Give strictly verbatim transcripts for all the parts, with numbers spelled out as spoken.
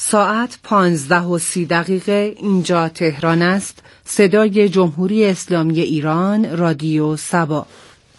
ساعت پانزده و سی دقیقه اینجا تهران است. صدای جمهوری اسلامی ایران، رادیو سبا.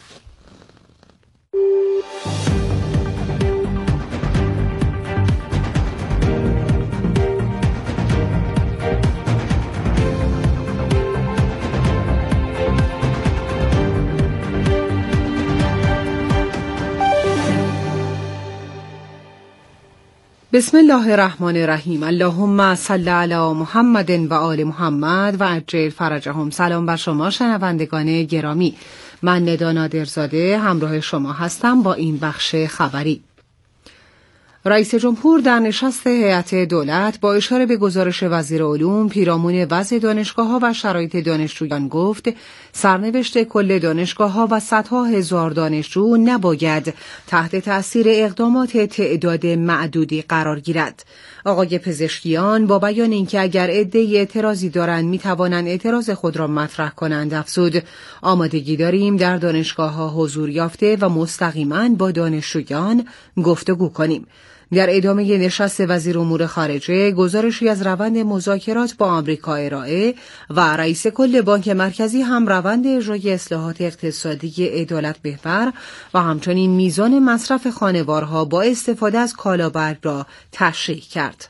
بسم الله الرحمن الرحیم. اللهم صل علی محمد و آل محمد و عجل فرجهم. سلام بر شما شنوندگان گرامی، من ندا نادرزاده همراه شما هستم با این بخش خبری. رئیس جمهور در نشست هیئت دولت با اشاره به گزارش وزیر علوم پیرامون وضع دانشگاه‌ها و شرایط دانشجویان گفت سرنوشت کل دانشگاه‌ها و صدها هزار دانشجو نباید تحت تأثیر اقدامات تعداد معدودی قرار گیرد. آقای پزشکیان با بیان اینکه اگر عده‌ای اعتراضی دارند می‌توانند اعتراض خود را مطرح کنند افزود آمادگی داریم در دانشگاه‌ها حضور یافته و مستقیما با دانشجویان گفتگو کنیم. در ادامه نشست وزیر امور خارجه گزارشی از روند مذاکرات با آمریکا ارائه و رئیس کل بانک مرکزی هم روند اجرای اصلاحات اقتصادی عدالت محور و همچنین میزان مصرف خانوارها با استفاده از کالابرگ را تشریح کرد.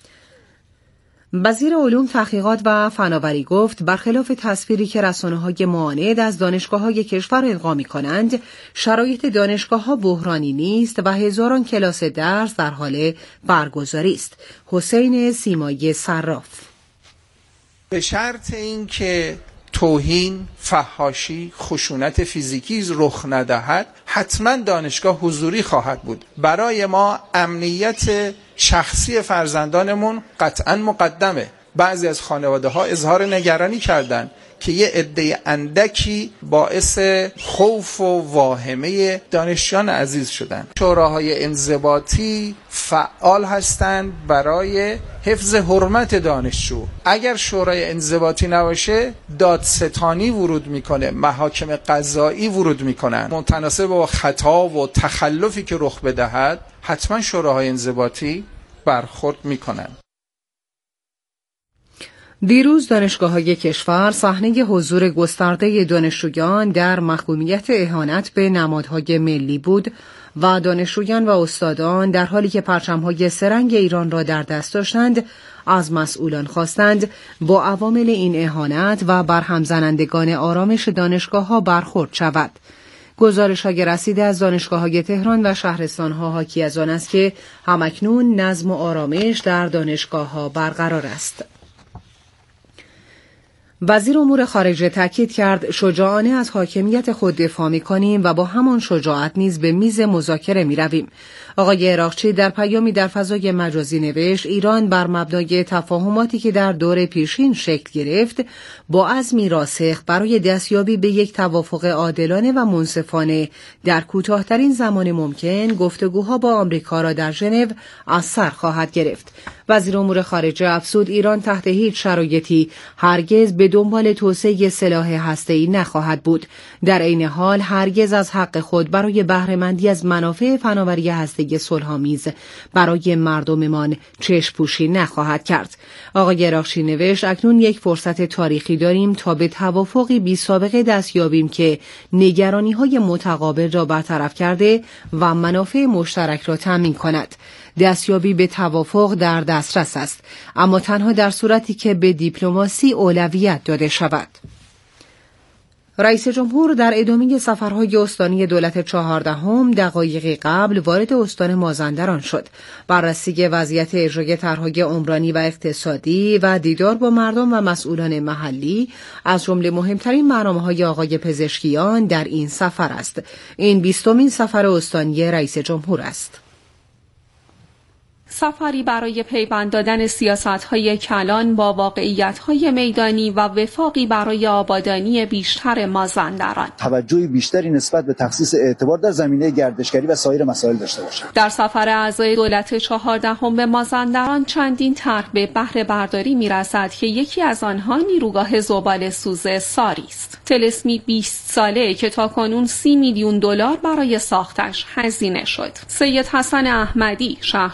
وزیر علوم، تحقیقات و فناوری گفت برخلاف تصویری که رسانه‌های معاند از دانشگاه‌های کشور القا می‌کنند، شرایط دانشگاه‌ها بحرانی نیست و هزاران کلاس درس در حال برگزاری است. حسین سیمایی صراف: به شرط اینکه توهین، فحاشی، خشونت فیزیکی رخ ندهد، حتما دانشگاه حضوری خواهد بود. برای ما امنیت شخصی فرزندانمون قطعا مقدمه. بعضی از خانواده ها اظهار نگرانی کردند که یه عده اندکی باعث خوف و واهمه دانشجویان عزیز شدن. شوراهای انضباطی فعال هستند برای حفظ حرمت دانشجو. اگر شورای انضباطی نباشه دادستانی ورود میکنه، محاکم قضایی ورود میکنن. متناسب با خطا و تخلفی که رخ بدهد حتما شوراهای انضباطی برخورد میکنن. دیروز دانشگاه‌های کشور صحنه حضور گسترده دانشجویان در محکومیت اهانت به نمادهای ملی بود و دانشجویان و استادان در حالی که پرچم‌های سه‌رنگ ایران را در دست داشتند از مسئولان خواستند با عوامل این اهانت و برهم زنندگان آرامش دانشگاه‌ها برخورد شود. گزارش‌های رسیده از دانشگاه‌های تهران و شهرستان‌ها حاکی از آن است که همکنون نظم و آرامش در دانشگاه‌ها برقرار است. وزیر امور خارجه تاکید کرد شجاعانه از حاکمیت خود دفاع می‌کنیم و با همان شجاعت نیز به میز مذاکره می‌رویم. آقای عراقچی در پیامی در فضای مجازی نوشت ایران بر مبنای تفاهماتی که در دور پیشین شکل گرفت با عزمی راسخ برای دستیابی به یک توافق عادلانه و منصفانه در کوتاه‌ترین زمان ممکن گفتگوها با آمریکا را در ژنو از سر خواهد گرفت. وزیر امور خارجه افزود ایران تحت هیچ شرایطی هرگز به دنبال توسعه سلاح هسته‌ای نخواهد بود. در عین حال هرگز از حق خود برای بهره‌مندی از منافع فناوری هسته‌ای صلح‌آمیز برای مردممان چشم پوشی نخواهد کرد. آقای عراقچی نوشت اکنون یک فرصت تاریخی داریم تا به توافقی بی سابقه دست یابیم که نگرانی‌های متقابل را برطرف کرده و منافع مشترک را تامین کند. دستیابی به توافق در دسترس است، اما تنها در صورتی که به دیپلماسی اولویت داده شود. رئیس جمهور در ادامه سفرهای استانی دولت چهاردهم دقایقی قبل وارد استان مازندران شد. بررسی وضعیت اجرای طرح‌های عمرانی و اقتصادی و دیدار با مردم و مسئولان محلی از جمله مهمترین برنامه‌های آقای پزشکیان در این سفر است. این بیستمین سفر استانی رئیس جمهور است. سفری برای پیوند دادن سیاست‌های کلان با واقعیت‌های میدانی و وفاقی برای آبادانی بیشتر مازندران. توجه بیشتری نسبت به تخصیص اعتبار در زمینه گردشگری و سایر مسائل داشته باشند. در سفر اعضای دولت چهاردهم به مازندران چندین طرح به بهره برداری می‌رسد که یکی از آنها نیروگاه زباله‌سوز ساری است. طلسمی بیست ساله که تاکنون سی میلیون دلار برای ساختش هزینه شد. سید حسن احمدی، شهردار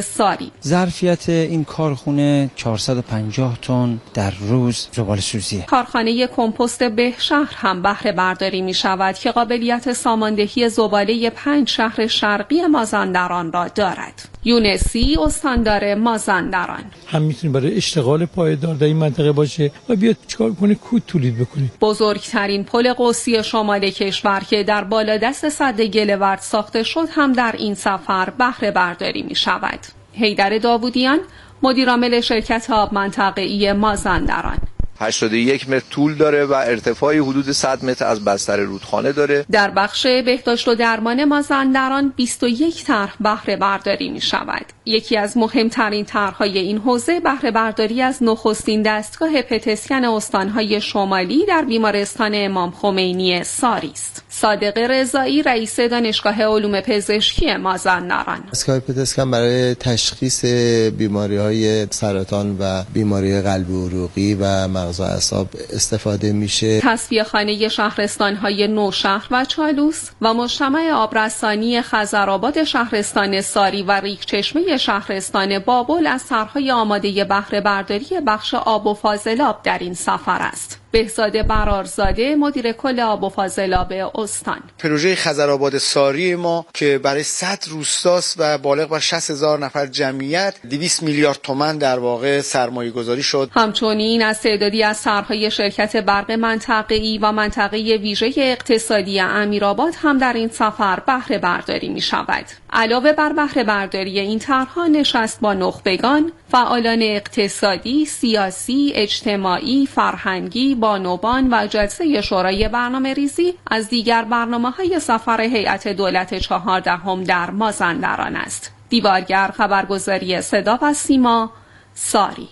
ساری. ظرفیت این کارخونه چهارصد و پنجاه تن در روز زباله سوزیه. کارخانه کمپوست بهشهر هم بهره برداری می شود که قابلیت ساماندهی زباله پنج شهر شرقی مازندران را دارد. یونسی استاندار مازندران: هم میتونه برای اشتغال پایدار در این منطقه باشه و بیاد چیکار کنه؟ کود تولید بکنه. بزرگترین پل قوسی شمال کشور که در بالادست سد گله‌ورد ساخته شد هم در این سفر بهره برداری می شود. حیدر داوودیان، مدیرعامل شرکت آب منطقه‌ای مازندران: هشتاد و یک متر طول داره و ارتفاعی حدود صد متر از بستر رودخانه داره. در بخش بهداشت و درمان مازندران بیست و یک طرح بهره برداری می شود. یکی از مهمترین طرح‌های این حوزه بهره برداری از نخستین دستگاه پت‌اسکن استان‌های شمالی در بیمارستان امام خمینی ساری است. صادق رضایی، رئیس دانشگاه علوم پزشکی مازندران: دستگاه پت‌اسکن برای تشخیص بیماری‌های سرطان و بیماری قلبی عروقی و مغز و اعصاب استفاده میشه. تصفیه‌خانه شهرستان‌های نوشهر و چالوس و مجتمع آبرسانی خزرآباد شهرستان ساری و ریگچشمه شهرستان بابل از طرح‌های آماده بهره برداری بخش آب و فاضلاب در این سفر است. بهزاد برارزاده، مدیر کل آب و فاضلاب استان: پروژه خزرآباد ساری ما که برای صد روستاست و بالغ بر شصت هزار نفر جمعیت، دویست میلیارد تومان در واقع سرمایه گذاری شد. همچنین از تعدادی از طرح‌های شرکت برق منطقه‌ای و منطقه ویژه اقتصادی امیرآباد هم در این سفر بهره برداری می شود. علاوه بر بهره برداری این طرح‌ها، نشست با نخبگان، فعالان اقتصادی، سیاسی، اجتماعی، فرهنگی، بانوان و جلسه شورای برنامه ریزی از دیگر برنامه‌های سفر هیئت دولت چهاردهم در مازندران است. دیوارگر، خبرگزاری صدا و سیما، ساری.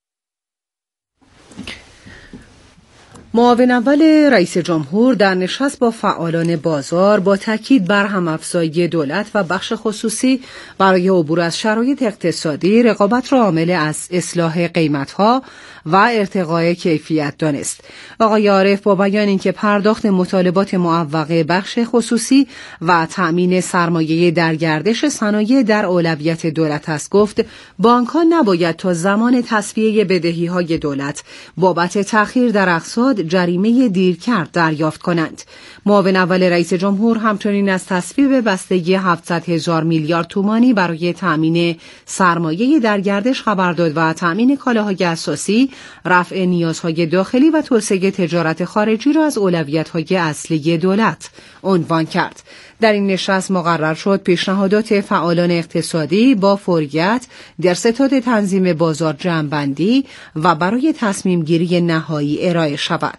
معاون اول رئیس جمهور در نشست با فعالان بازار با تاکید بر هم‌افزایی دولت و بخش خصوصی برای عبور از شرایط اقتصادی، رقابت را عامل از اصلاح قیمت‌ها و ارتقای کیفیت دانست. آقای عارف با بیان اینکه پرداخت مطالبات معوقه بخش خصوصی و تأمین سرمایه در گردش صنایع در اولویت دولت است، گفت بانک‌ها نباید تا زمان تسویه بدهی‌های دولت بابت تأخیر در اقساط جریمه دیرکرد دریافت کنند. معاون اول رئیس جمهور همچنین از تصویب بستگی هفتصد هزار میلیارد تومانی برای تأمین سرمایه در گردش خبر داد و تأمین کالاهای اساسی، رفع نیازهای داخلی و توسعه تجارت خارجی را از اولویت‌های اصلی دولت عنوان کرد. در این نشست مقرر شد پیشنهادات فعالان اقتصادی با فوریت در ستاد تنظیم بازار جمع‌بندی و برای تصمیم گیری نهایی ارائه شود.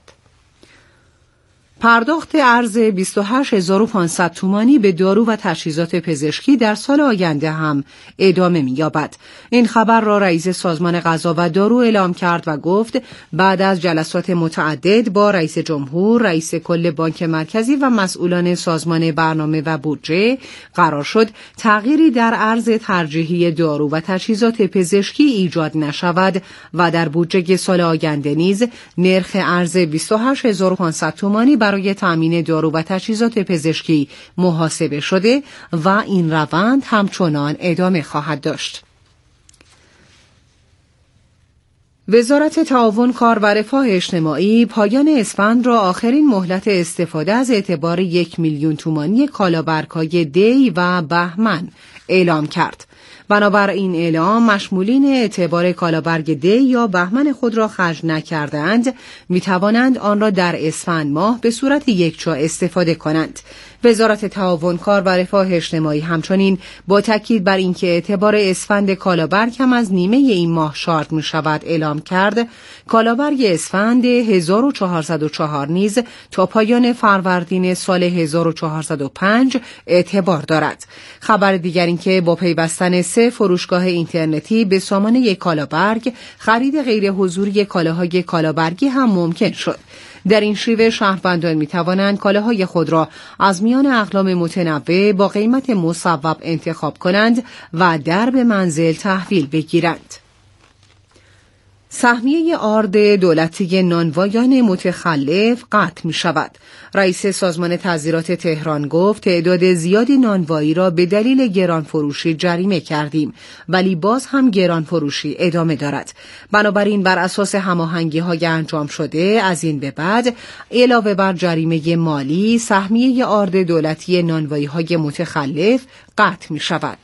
پرداخت ارز بیست و هشت هزار و پانصد تومانی به دارو و تجهیزات پزشکی در سال آینده هم ادامه می‌یابد. این خبر را رئیس سازمان غذا و دارو اعلام کرد و گفت بعد از جلسات متعدد با رئیس جمهور، رئیس کل بانک مرکزی و مسئولان سازمان برنامه و بودجه قرار شد تغییری در ارز ترجیحی دارو و تجهیزات پزشکی ایجاد نشود و در بودجه سال آینده نیز نرخ ارز بیست و هشت هزار و پانصد تومانی برای تامین دارو و تجهیزات پزشکی محاسبه شده و این روند همچنان ادامه خواهد داشت. وزارت تعاون، کار و رفاه اجتماعی پایان اسفند را آخرین مهلت استفاده از اعتبار یک میلیون تومانی کالابرگ‌های دی و بهمن اعلام کرد. بنابر این اعلام مشمولین اعتبار کالابرگ دی یا بهمن خود را خرج نکردند می توانند آن را در اسفند ماه به صورت یکجا استفاده کنند. وزارت تعاون، کار و رفاه اجتماعی همچنین با تاکید بر اینکه اعتبار اسفند کالابرگ هم از نیمه این ماه شارژ می شود اعلام کرد کالابرگ اسفند هزار و چهارصد و چهار نیز تا پایان فروردین سال هزار و چهارصد و پنج اعتبار دارد. خبر دیگر این که با پیوستن سه فروشگاه اینترنتی به سامانه کالابرگ خرید غیر حضوری کالاهای کالابرگی هم ممکن شد. در این شیوه شهروندان می توانند کالاهای خود را از میان اقلام متنوع با قیمت مصوب انتخاب کنند و در به منزل تحویل بگیرند. سهمیه آرد دولتی نانوایان متخلف قطع می شود. رئیس سازمان تعزیرات تهران گفت تعداد زیادی نانوایی را به دلیل گرانفروشی جریمه کردیم، ولی باز هم گرانفروشی ادامه دارد. بنابراین بر اساس هماهنگی‌های انجام شده از این به بعد علاوه بر جریمه مالی، سهمیه آرد دولتی نانوایی‌های متخلف قطع می شود.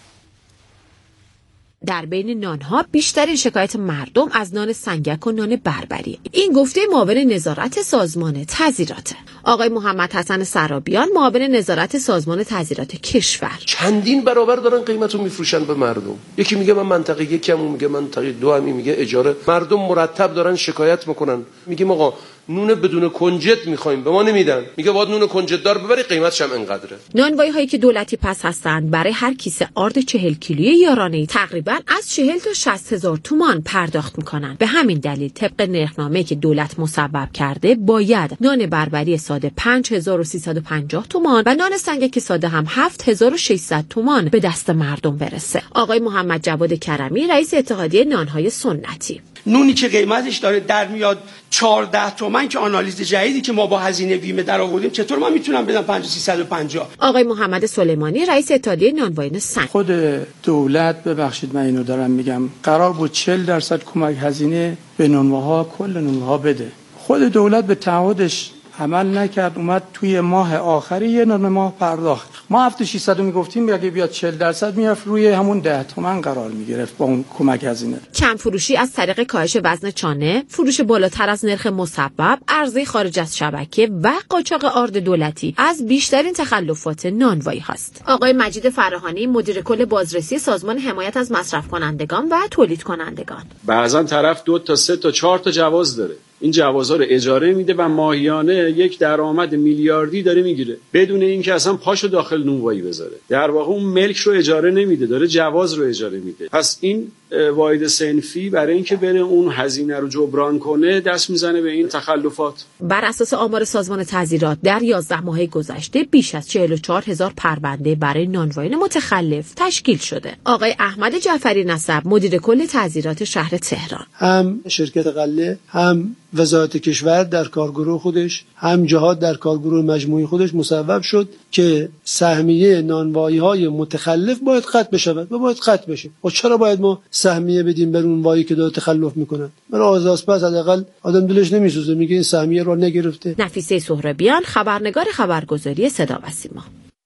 در بین نانها بیشترین شکایت مردم از نان سنگک و نان بربری. این گفته معاون نظارت سازمان تعزیرات آقای محمد حسن سرابیان، معاون نظارت سازمان تعزیرات کشور. چندین برابر دارن قیمتو میفروشن به مردم. یکی میگه من منطقه یکم، اون میگه منطقه دو، هم میگه اجاره. مردم مرتب دارن شکایت میکنن. میگیم آقا نون بدون کنجد میخوایم، به ما نمیدن. میگه باید نون کنجد دار ببری، قیمتش هم اینقدره. نانوایی هایی که دولتی پس هستند برای هر کیسه آرد چهل کیلویی یارانه‌ای تقریبا از چهل تا شصت هزار تومان پرداخت میکنن. به همین دلیل طبق نرخنامه‌ای که دولت مصوب کرده باید نان بربری ساده پنج هزار و سیصد و پنجاه تومان و نان سنگک ساده هم هفت هزار و ششصد تومان به دست مردم برسه. آقای محمد جواد کرمی، رئیس اتحادیه نانهای سنتی: نونی که قیمتش داره در میاد چهارده تومن که آنالیز جدیدی که ما با هزینه بیمه در آوردیم، چطور من میتونم بدم پنج هزار و سیصد و پنجاه؟ آقای محمد سلیمانی، رئیس اتحادیه نانوایان سنگ: خود دولت، ببخشید من اینو دارم میگم، قرار بود چهل درصد کمک هزینه به نانواها، کل نانواها بده. خود دولت به تعهدش عمل نکرد، اومد توی ماه آخری یه نان ماه پرداخت. ما هفت هزار و ششصد میگفتیم اگه بیاد چهل درصد میرفت روی همون ده تومن قرار میگرفت با اون کمک هزینه. کم فروشی از طریق کاهش وزن چانه، فروش بالاتر از نرخ مسبب، عرضه خارج از شبکه و قاچاق آرد دولتی از بیشترین تخلفات نانوایی هست. آقای مجید فراهانی، مدیر کل بازرسی سازمان حمایت از مصرف کنندگان و تولید کنندگان: بعضا طرف دو تا سه تا چهار تا جواز داره، این جوازها رو اجاره میده و ماهیانه یک درآمد میلیاردی داره میگیره بدون اینکه اصلا پاشو داخل نونوایی بذاره. در واقع اون ملک رو اجاره نمیده، داره جواز رو اجاره میده. پس این واحد صنفی برای اینکه بره اون هزینه رو جبران کنه دست میزنه به این تخلفات. بر اساس آمار سازمان تعزیرات در یازده ماه گذشته بیش از چهل و چهار هزار پرونده برای نانوایان متخلف تشکیل شده. آقای احمد جعفری نسب، مدیر کل تعزیرات شهر تهران: هم شرکت غله، هم وزارت کشور در کارگروه خودش، هم جهات در کارگروه مجموعی خودش مصوب شد که سهمیه نانوایی‌های متخلف باید قطع بشود و باید قطع بشه. و چرا باید ما سهمیه بدیم بر اون وایی که داره تخلف میکنن؟ برای آزاس پس حداقل آدم دلش نمیسوزه، میگه این سهمیه رو نگرفته. نفیسه سهرابیان، خبرنگار خبرگزاری صدا و سیما: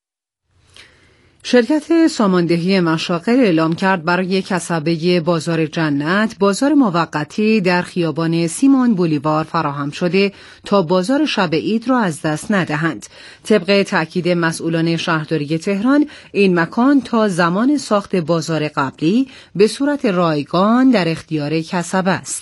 شرکت ساماندهی مشاغل اعلام کرد برای کسبه بازار جنت بازار موقتی در خیابان سیمون بولیوار فراهم شده تا بازار شب عید را از دست ندهند. طبق تاکید مسئولان شهرداری تهران، این مکان تا زمان ساخت بازار قبلی به صورت رایگان در اختیار کسبه است.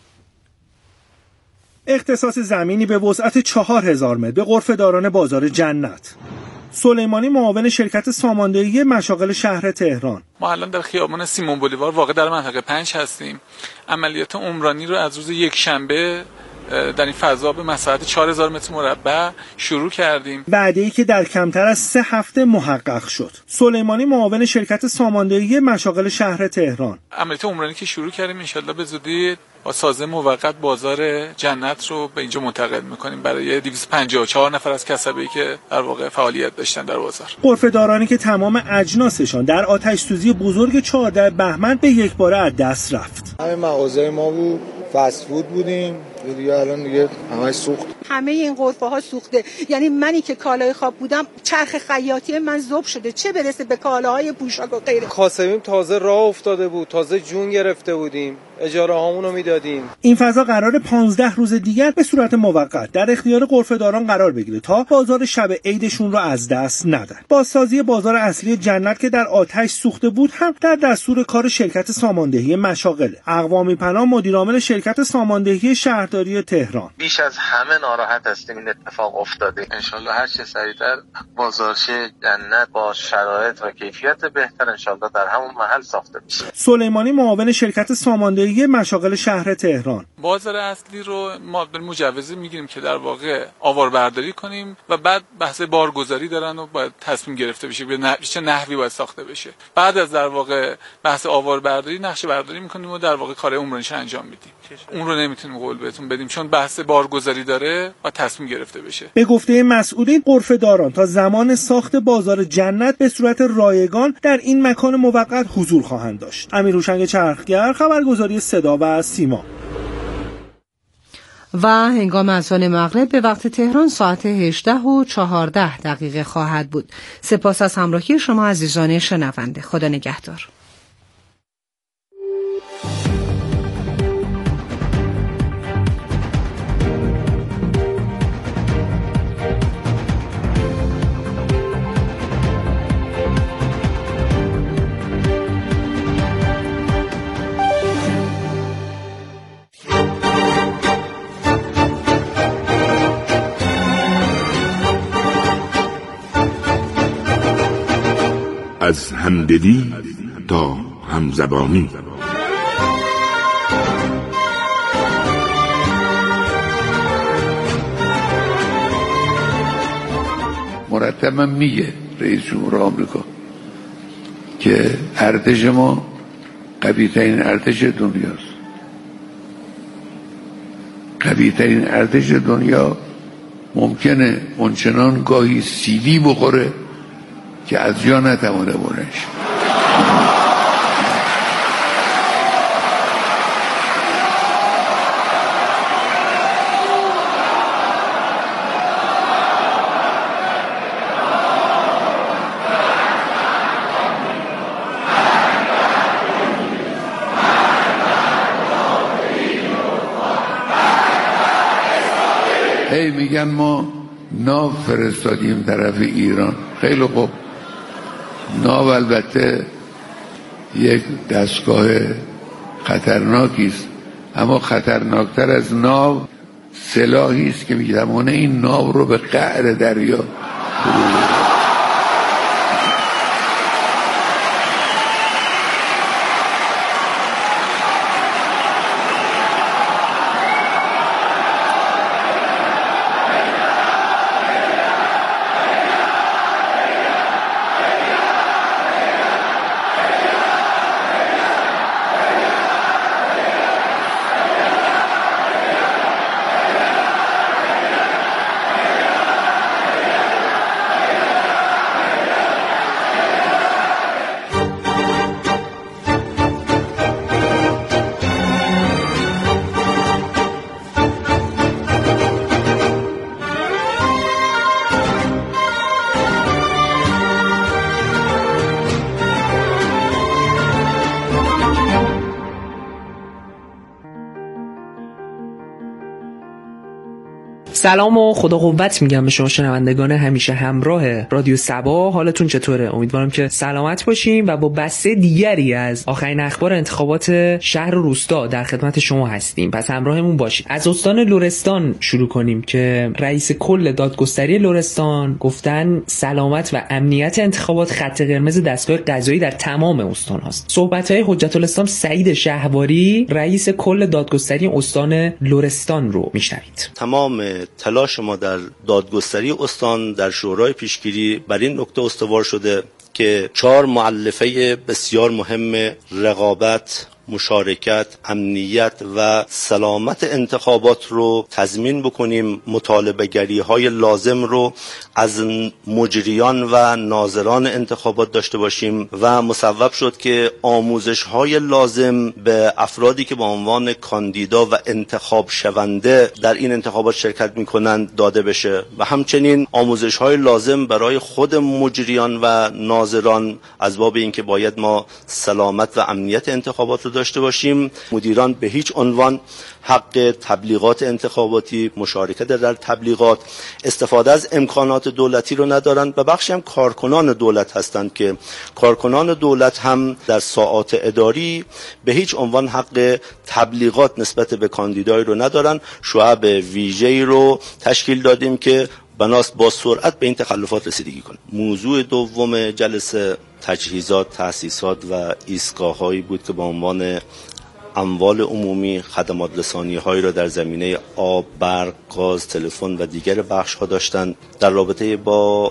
اختصاص زمینی به وسعت چهار هزار متر به غرفه‌داران بازار جنت. سلیمانی، معاون شرکت ساماندهی مشاغل شهر تهران: ما الان در خیابان سیمون بولیوار واقع در منطقه پنج هستیم. عملیات عمرانی رو از روز یک شنبه در این فضا به مساحت چهار هزار متر مربع شروع کردیم، بعدی که در کمتر از سه هفته محقق شد. سلیمانی، معاون شرکت ساماندهی مشاغل شهر تهران: عملیات عمرانی که شروع کردیم انشالله به زودی با سازه موقت بازار جنت رو به اینجا منتقل میکنیم برای دویست و پنجاه و چهار نفر از کسبه‌ای که در واقع فعالیت داشتن در بازار. غرفه‌دارانی که تمام اجناسشان در آتش سوزی بزرگ چهارده بهمن به یک باره از دست رفت. همه مغازه ما بود، فست فود بودیم، دیگه الان دیگه همش سوخت. همه این غرفه ها سوخته. یعنی منی که کالای خواب بودم چرخ خیاطی من ذوب شده، چه برسه به کالاهای پوشاک و غیره. کاسبیم تازه راه افتاده بود، تازه جون گرفته بودیم، اجاره هامون رو میدادیم. این فضا قرار پانزده روز دیگر به صورت موقت در اختیار غرفه‌داران قرار بگیره تا بازار شب عیدشون رو از دست ندن. بازسازی بازار اصلی جنت که در آتش سوخته بود هم در دستور کار شرکت ساماندهی مشاغل. اقوامی پناه، مدیر عامل شرکت ساماندهی شهر شهرداری تهران. بیش از همه ناراحت هستیم این اتفاق افتاده. انشالله هر چه سریعتر بازارچه جنت با شرایط و کیفیت بهتر انشالله در همون محل ساخته بشه. سلیمانی معاون شرکت ساماندهی مشاغل شهر تهران: بازار اصلی رو ما به مجوز میگیریم که در واقع آواربرداری کنیم و بعد بحث بارگذاری دارن و باید تصمیم گرفته بشه به نحو چه نحوی باید ساخته بشه. بعد از در واقع بحث آواربرداری نقشه برداری میکنیم و در واقع کار عمرانیش انجام میدیم. اون رو نمیتونیم قول بهتون بدیم چون بحث بارگذاری داره و تصمیم گرفته بشه. به گفته مسئولین غرفه‌داران تا زمان ساخت بازار جنت به صورت رایگان در این مکان موقت حضور خواهند داشت. امیر هوشنگ چرخگر، خبرگزاری صدا و سیما. و هنگام اذان مغرب به وقت تهران ساعت هجده و چهارده دقیقه خواهد بود. سپاس از همراهی شما عزیزان شنونده. خدا نگهدار. از همدلی تا همزبانی. مرتبا میگه رئیس جمهور آمریکا که ارتش ما قوی ترین ارتش دنیاست. قوی ترین ارتش دنیا ممکنه اونچنان گاهی سیلی بخوره که از جا نتوانه بلنش. هی میگن ما ناو فرستادیم طرف ایران. خیلی خوب، ناو البته یک دستگاه خطرناکی است، اما خطرناکتر از ناو سلاحی است که میتوانه این ناو رو به قعر دریا فرو. سلام و خدا قوت میگم به شما شنوندگان همیشه همراه رادیو صبا. حالتون چطوره؟ امیدوارم که سلامت باشیم و با بسته دیگری از آخرین اخبار انتخابات شهر و روستا در خدمت شما هستیم. پس همراهمون باشید. از استان لرستان شروع کنیم که رئیس کل دادگستری لرستان گفتن سلامت و امنیت انتخابات خط قرمز دستگاه قضایی در تمام استان هاست. صحبت‌های حجت الاسلام سعید شهواری رئیس کل دادگستری استان لرستان رو میشنوید. تمام تلاش ما در دادگستری استان در شورای پیشگیری بر این نکته استوار شده که چهار مؤلفه بسیار مهم رقابت، مشارکت، امنیت و سلامت انتخابات رو تضمین بکنیم، مطالبه گری های لازم رو از مجریان و ناظران انتخابات داشته باشیم و مصوب شد که آموزش های لازم به افرادی که به عنوان کاندیدا و انتخاب شونده در این انتخابات شرکت میکنند داده بشه و همچنین آموزش های لازم برای خود مجریان و ناظران از باب اینکه باید ما سلامت و امنیت انتخابات رو داشته باشیم. مدیران به هیچ عنوان حق تبلیغات انتخاباتی، مشارکت در تبلیغات، استفاده از امکانات دولتی رو ندارند و بخشی هم کارکنان دولت هستند که کارکنان دولت هم در ساعات اداری به هیچ عنوان حق تبلیغات نسبت به کاندیدای رو ندارن. شعب ویژه‌ای رو تشکیل دادیم که بناست با سرعت به این تخلفات رسیدگی کنه. موضوع دوم جلسه تجهیزات، تأسیسات و ایستگاه‌هایی بود که با عنوان اموال عمومی خدمات رسانی هایی را در زمینه آب، برق، گاز، تلفن و دیگر بخش ها داشتند. در رابطه با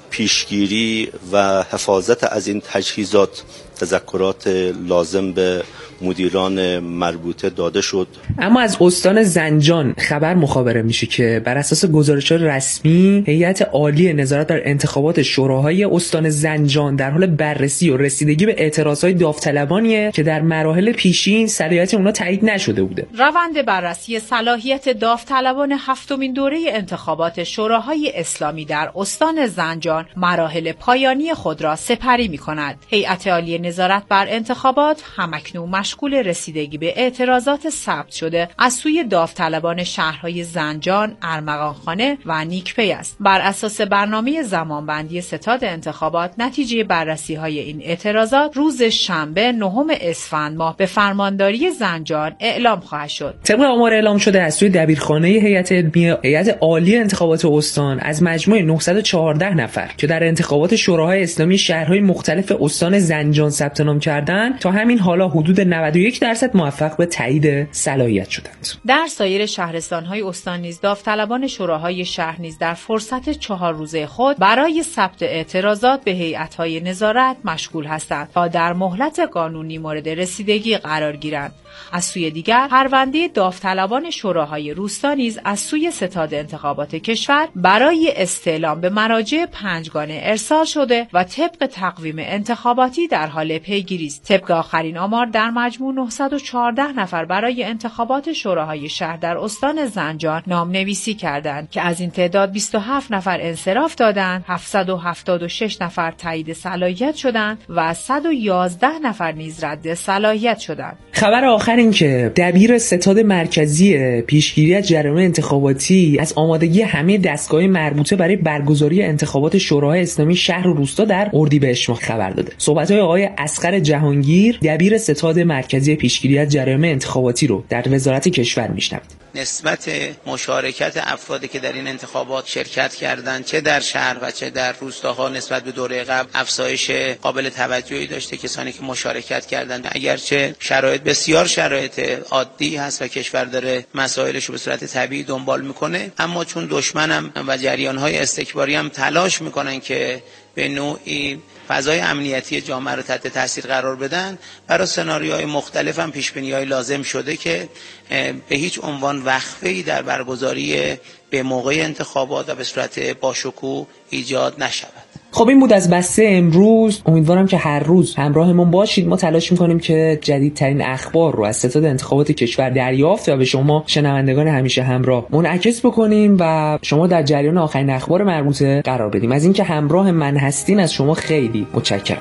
پیشگیری و حفاظت از این تجهیزات تذکرات لازم به مدیران مربوطه داده شد. اما از استان زنجان خبر مخابره میشه که بر اساس گزارش‌های رسمی هیئت عالی نظارت بر انتخابات شوراهای استان زنجان در حال بررسی و رسیدگی به اعتراضهای داوطلبانیه که در مراحل پیشین صلاحیت اونا تایید نشده بوده. روند بررسی صلاحیت داوطلبان هفتمین دوره انتخابات شوراهای اسلامی در استان زنجان مراحل پایانی خود را سپری می‌کند. هیئت عالی نظارت بر انتخابات همکنون مشغول رسیدگی به اعتراضات ثبت شده از سوی داوطلبان شهرهای زنجان، ارمغانخانه و نیکپی است. بر اساس برنامه زمانبندی ستاد انتخابات نتیجه بررسی‌های این اعتراضات روز شنبه نهم اسفند ماه به فرمانداری زنجان اعلام خواهد شد. طبق آمار اعلام شده از سوی دبیرخانه هیئت علمی هیئت عالی انتخابات استان از مجموع نهصد و چهارده نفر که در انتخابات شوراهای اسلامی شهرهای مختلف استان زنجان ثبت نام کردند تا همین حالا حدود نود و یک درصد موفق به تایید صلاحیت شدند. در سایر شهرستان‌های استان نیز داوطلبان شوراهای شهر نیز در فرصت چهار روزه خود برای ثبت اعتراضات به هیئت‌های نظارت مشغول هستند تا در مهلت قانونی مورد رسیدگی قرار گیرند. از سوی دیگر پرونده داوطلبان شوراهای روستا نیز از سوی ستاد انتخابات کشور برای استعلام به مراجع پنجگانه ارسال شده و طبق تقویم انتخاباتی در حال پیگیری است. طبق آخرین آمار در مجموع نهصد و چهارده نفر برای انتخابات شوراهای شهر در استان زنجان نامنویسی کردند که از این تعداد بیست و هفت نفر انصراف دادند، هفتصد و هفتاد و شش نفر تایید صلاحیت شدند و صد و یازده نفر نیز رد صلاحیت شدند. خبر آخر این که دبیر ستاد مرکزی پیشگیری از جریان انتخاباتی از آمادگی همه دستگاه مربوطه برای برگزاری انتخابات شوراهای اسلامی شهر و روستا در اردیبهشت ماه خبر داده. صحبت‌های آقای اصغر جهانگیر دبیر ستاد مرکزی پیشگیری از جریان انتخاباتی رو در وزارت کشور میشنوید. نسبت مشارکت افرادی که در این انتخابات شرکت کردند چه در شهر و چه در روستاها نسبت به دوره قبل افزایش قابل توجهی داشته. کسانی که مشارکت کردند اگرچه شرایط بسیار شرایط عادی هست و کشور داره مسائلش رو به صورت طبیعی دنبال میکنه، اما چون دشمنم و جریان‌های استکباری هم تلاش میکنن که به نوعی فضای امنیتی جامعه رو تحت تاثیر قرار بدن، برای سناریوهای مختلف هم پیش‌بینی‌های لازم شده که به هیچ عنوان وقفه‌ای در برگزاری به موقع انتخابات و به صورت باشکوه ایجاد نشود. خب این بود از بسته امروز. امیدوارم که هر روز همراهمون باشید. ما تلاش میکنیم که جدیدترین اخبار رو از ستاد انتخابات کشور دریافت و به شما شنوندگان همیشه همراه منعکس بکنیم و شما در جریان آخرین اخبار مربوطه قرار بدیم. از اینکه همراه من هستین از شما خیلی متشکرم.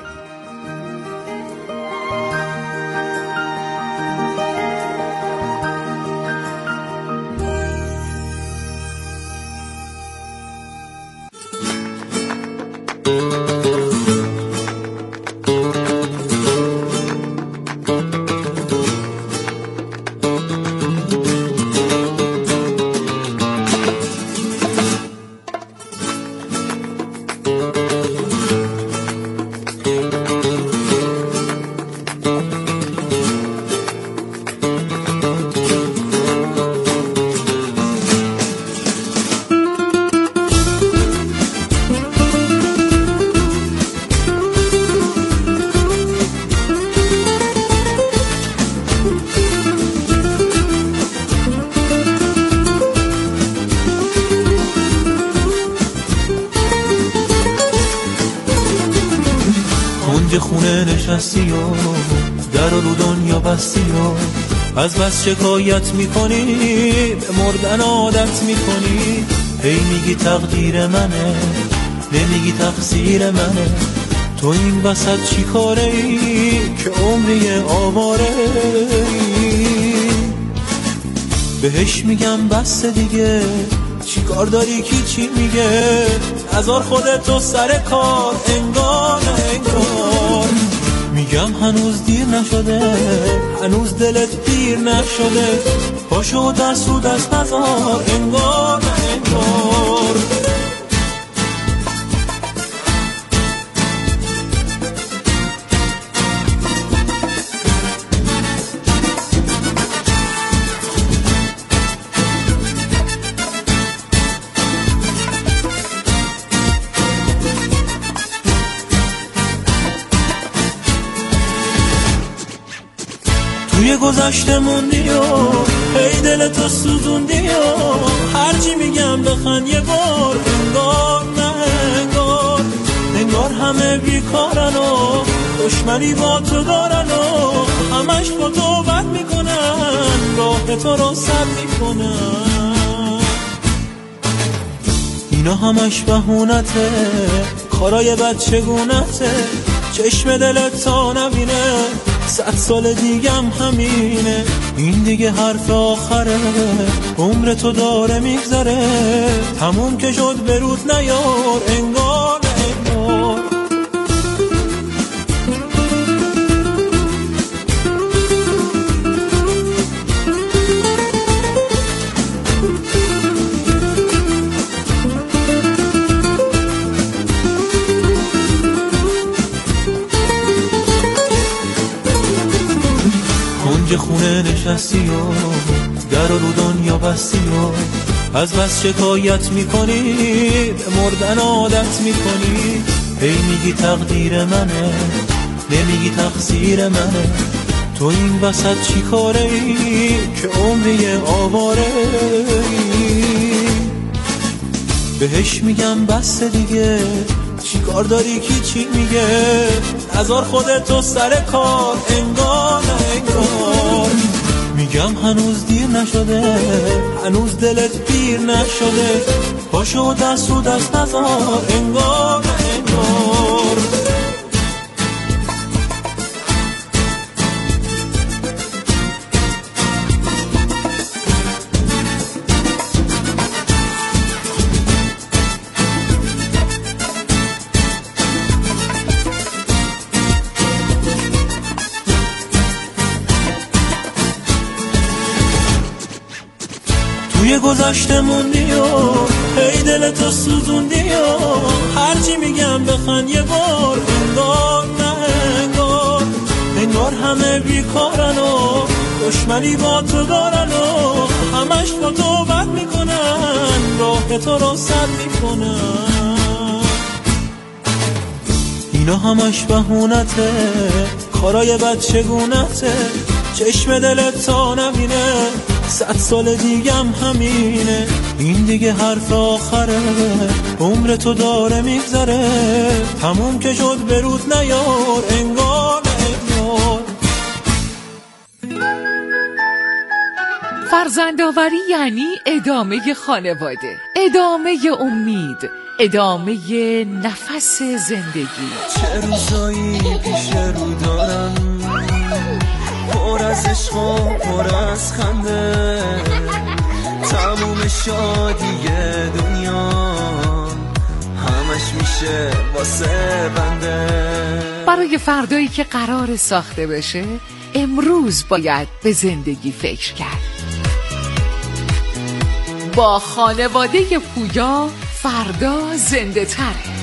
در رو دنیا بستی و از بس شکایت میکنی به مردن عادت میکنی. هی میگی تقدیر منه، نمیگی تقصیر منه، تو این وسط چی کاره ای که عمری آواره ای؟ بهش میگم بس دیگه، چی کار داری کی چی میگه؟ هزار خودتو سر کار، انگار نه انگار. میگم هنوز دیر نشده، هنوز دلت پیر نشده، پاشو دست و دست نزار، انگار نه انگار. توی گذشته موندی و هی دلتو سوزوندی و هرچی میگم بخند یه بار، انگار نه انگار. انگار همه بیکارن و دشمنی با تو دارن و همش با تو بد میکنن، راه تو رو سد میکنن. اینا همش بهونته، کارای بچگونته، چشم دلت تا نبینه صد سال دیگم همینه. این دیگه حرف آخره، عمر تو داره میگذره، تموم که شد برود نیار، انگار انگار. کنج خونه نشستی و در رو دنیا بستی و از بس شکایت میکنی، به مردن عادت میکنی. هی میگی تقدیر منه، نمیگی تقصیر منه. تو این وسط چی کاره ای که عمری آواره ای؟ بهش میگم بس دیگه، چی کار داری کی چی میگه؟ هزار خودتو سر کار، انگار نه انگار. میگم هنوز دیر نشده، هنوز دلت پیر نشده، پاشو دست و دست نزار، انگار نه انگار. توی گذشته موندی و هی دلتو سوزوندی و هرچی میگم بخند یه بار، انگار نه انگار. انگار همه بیکارن و دشمنی با تو دارن و همش با تو بد میکنن، راه تو رو سد میکنن. اینا همش بهونته، کارای بچگونته، چشم دلت تا نبینه صد سال دیگم همینه. این دیگه حرف آخره، عمر تو داره میگذره، تموم که شد برود نیار، انگار انگار. فرزندآوری یعنی ادامه خانواده، ادامه امید، ادامه نفس زندگی. چه روزایی پیش رو دارم، پر از عشق و پر از خنده، تموم شادی دنیا همش میشه واسه بنده. برای فردایی که قرار ساخته بشه، امروز باید به زندگی فکر کرد. با خانواده پویا فردا زنده تره.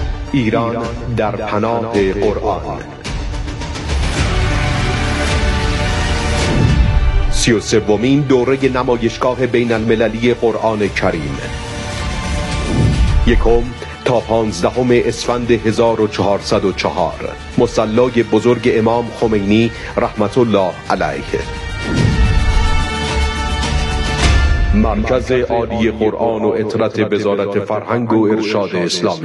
ایران در پناه قرآن. سی و سومین دوره نمایشگاه بین المللی قرآن کریم، یکم تا پانزدهم اسفند هزار و چهارصد و چهار، مصلای بزرگ امام خمینی رحمت الله علیه. مرکز عالی قرآن و اطرت وزارت فرهنگ و ارشاد اسلامی.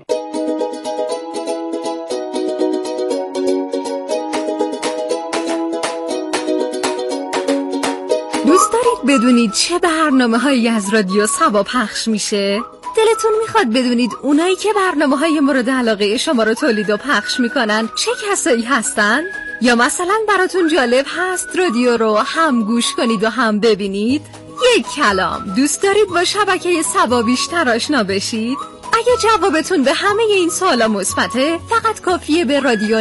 دوست دارید بدونید چه برنامه هایی از رادیو سبا پخش میشه؟ دلتون میخواد بدونید اونایی که برنامه های مورد علاقه شما رو تولید و پخش میکنن چه کسایی هستن؟ یا مثلا براتون جالب هست رادیو رو هم گوش کنید و هم ببینید؟ یک کلام، دوست دارید با شبکه سبا بیشتر آشنا بشید؟ اگه جوابتون به همه این سوالا مثبته، فقط کافیه به رادیو